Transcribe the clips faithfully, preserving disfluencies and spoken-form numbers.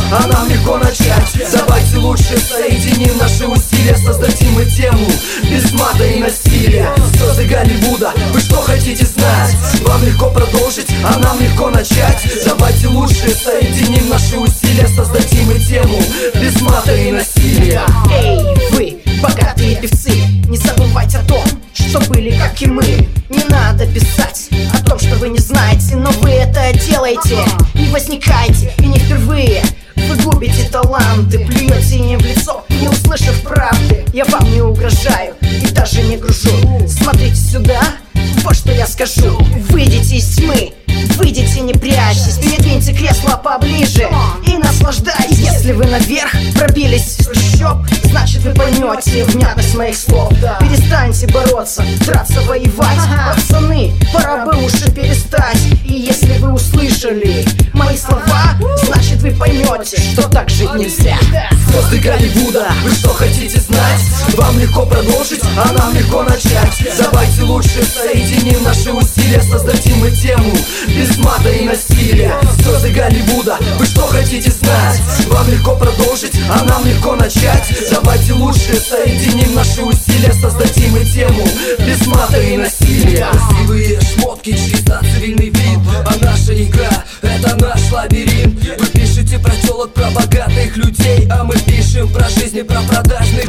а нам легко начать. Давайте лучше соединим наши усилия, создадим мы тему без мата и насилия. Звезды Голливуда, вы что хотите знать? Вам легко продолжить, а нам легко начать. Давайте лучше соединим наши усилия, создадим мы тему без мата и насилия. Эй, вы, богатые певцы, не забывайте о том, что были как и мы. Не надо писать о том, что вы не знаете, но вы это делаете. Не возникайте и не впервые. Вы губите таланты, плюете им в лицо, не услышав правды. Я вам не угрожаю и даже не гружу. Смотрите сюда, вот что я скажу. Выйдите из тьмы, выйдите, не прячьтесь, передвиньте кресло поближе и наслаждайтесь. Если вы наверх пробились в трущоб, значит вы поймете внятность моих слов. Перестаньте бороться, драться, воевать. Пацаны, пора бы уже перестать. И если вы услышали мои слова, значит вы поймете, что так жить нельзя. Звезды Голливуда, вы что хотите знать? Вам легко продолжить, а нам легко начать. Давайте лучше соединим наши усилия, создадим мы тему без мата и насилия. Звезды Голливуда, вы что хотите знать? Вам легко продолжить, а нам легко начать. Давайте лучше соединим наши усилия, создадим мы тему без мата и насилия. Красивые шмотки, чисто цивильный вид, а наша игра — это наш лабиринт. Вы пишете про телок, про богатых людей, а мы пишем про жизнь и про продажных.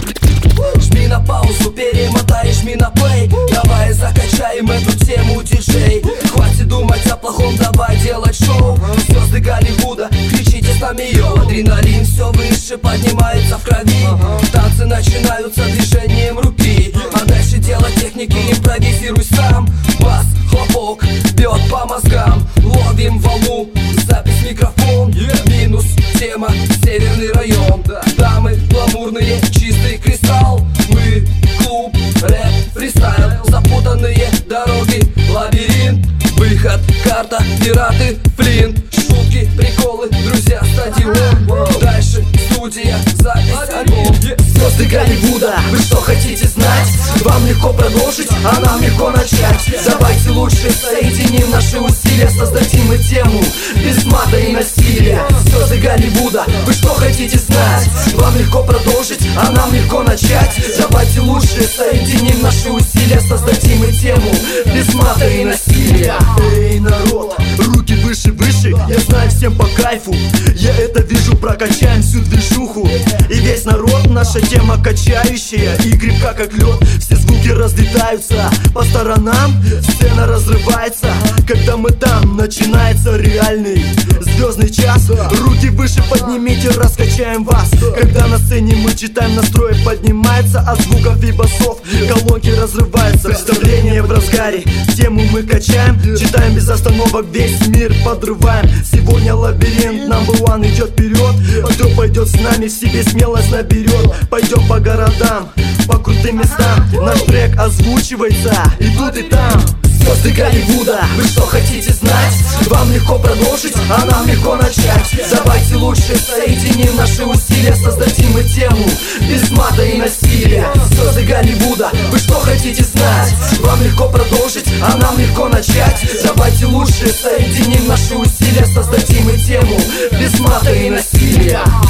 Жми на паузу, перемотай, жми на плей. Давай закачаем эту тему, диджей. Хватит думать о плохом, давай делать шоу. Звезды Голливуда, кричите с нами, йоу. Адреналин все выше поднимается в крови. Танцы начинаются движением руки, а дальше дело техники, импровизируй сам. Бас, хлопок, бьет по мозгам. Ловим волну, запись, микрофон. Минус тема, северный район. Дамы гламурные, чистый кристалл. Мы клуб, рэп, фристайл. Запутанные дороги, лабиринт. Выход, карта, пираты, флинт. Шутки, приколы, друзья, стадион. Дальше студия, запись, альбом. Звезды Голливуда, вы что хотите знать? Вам легко продолжить, а нам легко начать. Давайте лучше соединим наши усилия, создадим мы тему без мата и насилия. Звезды Голливуда, вы что хотите знать? Вам легко продолжить, а нам легко начать. Давайте лучше соединим наши усилия, создадим мы тему без мата и насилия. Эй, народ, руки выше, выше, я знаю, всем по кайфу. Я это вижу, прокачаем всю движуху. И весь народ, наша тема качающая и крепка как лед. Все звуки разлетаются по сторонам, сцена разрывается. Когда мы там, начинается реальный звездный час. Руки выше поднимите, раскачаем вас. Когда на сцене мы читаем, настрой поднимается от звуков и басов, колонки разрываются. Представление в разгаре, тему мы качаем, читаем без остановок, весь мир подрываем. Сегодня лабиринт, number one идет вперед. Кто пойдет с нами, в себе смелость наберет. Пойдем по городам, по крутым местам. Наш трек озвучивается и тут и там. Звезды Голливуда, вы что хотите знать? Вам легко продолжить, а нам легко начать. Давайте лучше соединим наши усилия, создадим мы тему без мата и насилия. Звезды Голливуда, вы что хотите знать? Вам легко продолжить, а нам легко начать. Давайте лучше соединим наши усилия, создадим мы тему без мата и насилия.